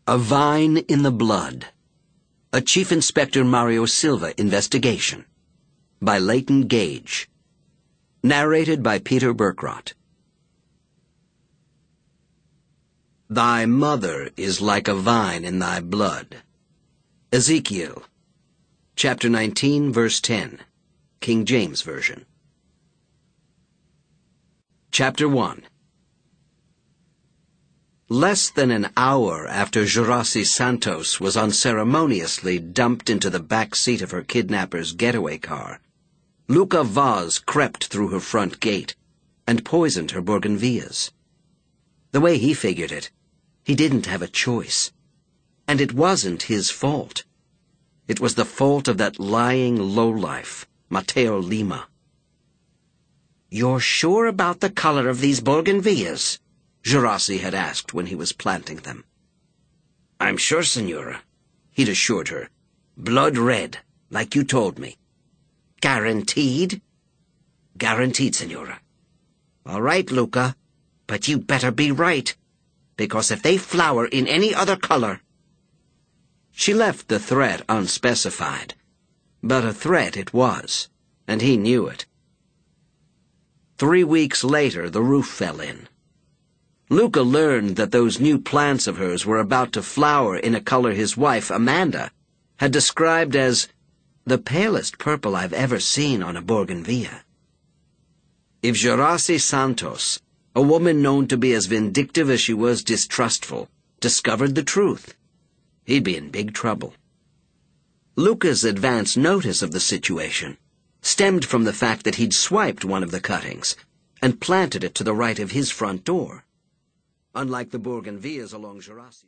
A Vine in the Blood. A Chief Inspector Mario Silva investigation. By Leighton Gage. Narrated by Peter Berkrot. Thy mother is like a vine in thy blood. Ezekiel, chapter 19, verse 10, King James Version. Chapter 1. Less than an hour after Gerasi Santos was unceremoniously dumped into the back seat of her kidnapper's getaway car, Luca Vaz crept through her front gate and poisoned her bougainvilleas. The way he figured it, he didn't have a choice. And it wasn't his fault. It was the fault of that lying lowlife, Mateo Lima. "You're sure about the color of these bougainvilleas?" Gerasi had asked when he was planting them. "I'm sure, Senora," he'd assured her. "Blood red, like you told me." "Guaranteed?" "Guaranteed, Senora." "All right, Luca, but you better be right, because if they flower in any other color—" She left the threat unspecified, but a threat it was, and he knew it. 3 weeks later, the roof fell in. Luca learned that those new plants of hers were about to flower in a color his wife, Amanda, had described as the palest purple I've ever seen on a bougainvillea. If Gerasi Santos, a woman known to be as vindictive as she was distrustful, discovered the truth, he'd be in big trouble. Luca's advance notice of the situation stemmed from the fact that he'd swiped one of the cuttings and planted it to the right of his front door. Unlike the bougainvilleas along Gerasi.